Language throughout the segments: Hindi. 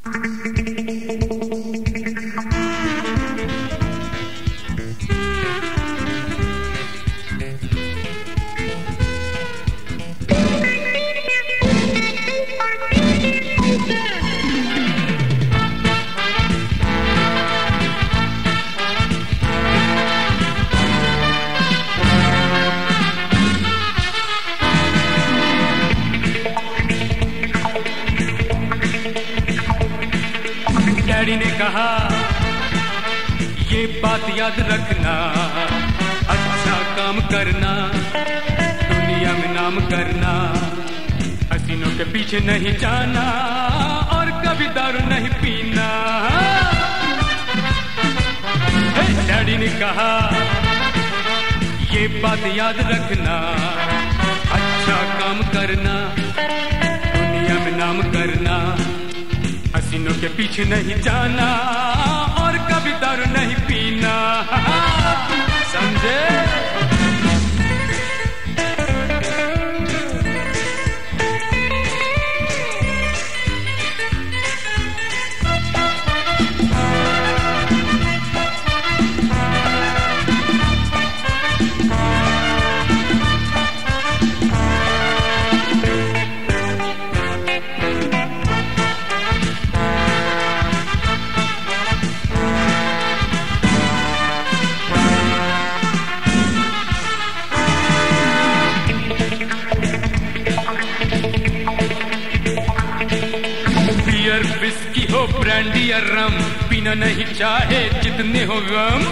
डैडी ने कहा ये बात याद रखना, अच्छा काम करना, दुनिया में नाम करना, हसीनों के पीछे नहीं जाना और कभी दारू नहीं पीना। डैडी ने कहा ये बात याद रखना, अच्छा काम करना, दुनिया में नाम करना, हसीनों के पीछे नहीं जाना और कभी दारू नहीं पीना। समझे? विस्की हो ब्रांडी या रम, पीना नहीं चाहे जितने हो गम।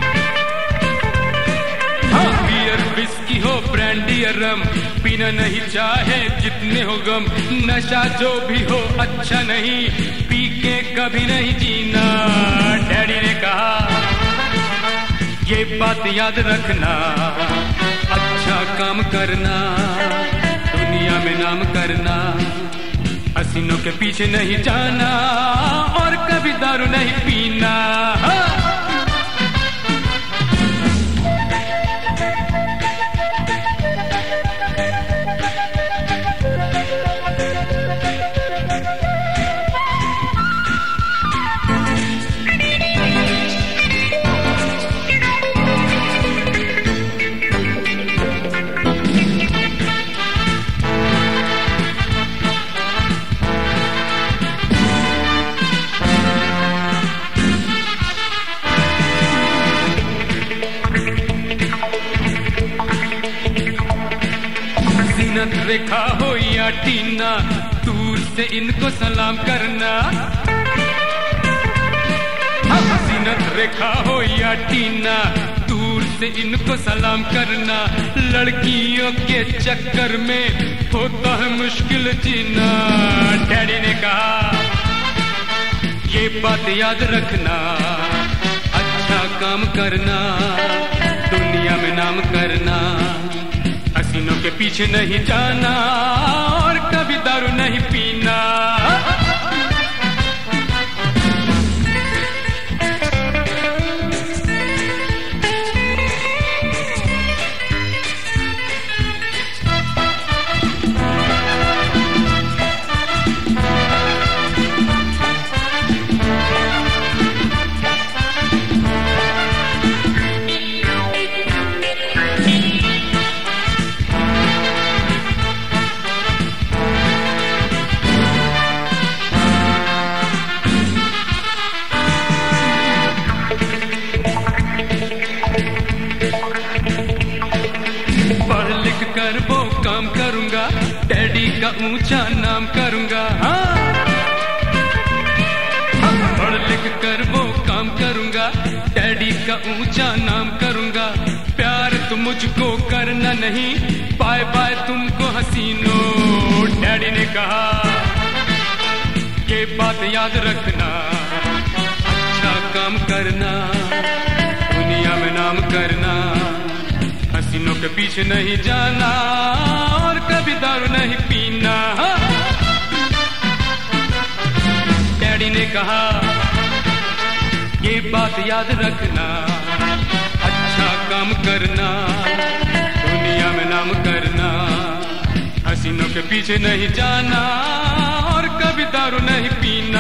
हाँ, बियर विस्की हो ब्रांडी या रम, पीना नहीं चाहे जितने हो गम। नशा जो भी हो अच्छा नहीं, पी के कभी नहीं जीना। डैडी ने कहा ये बात याद रखना, अच्छा काम करना, दुनिया में नाम करना, हसीनों के पीछे नहीं जाना और कभी दारू नहीं पीना। रेखा हो या टीना, दूर से इनको सलाम करना। हसीनत रेखा हो या टीना, दूर से इनको सलाम करना। लड़कियों के चक्कर में होता है मुश्किल जीना। डैडी ने कहा ये बात याद रखना, अच्छा काम करना, दुनिया में नाम करना, हसीनों के पीछे नहीं जाना और कभी दारू नहीं पीना। कर वो काम करूंगा, डैडी का ऊंचा नाम करूंगा। पढ़ लिख कर वो काम करूंगा, डैडी का ऊंचा नाम करूंगा। प्यार तो मुझको करना नहीं, बाय बाय तुमको हसीनों। डैडी ने कहा ये बात याद रखना, अच्छा काम करना, दुनिया में नाम करना, हसीनों के पीछे नहीं जाना और कभी दारू नहीं पीना। डैडी ने कहा ये बात याद रखना, अच्छा काम करना, दुनिया में नाम करना, हसीनों के पीछे नहीं जाना और कभी दारू नहीं पीना।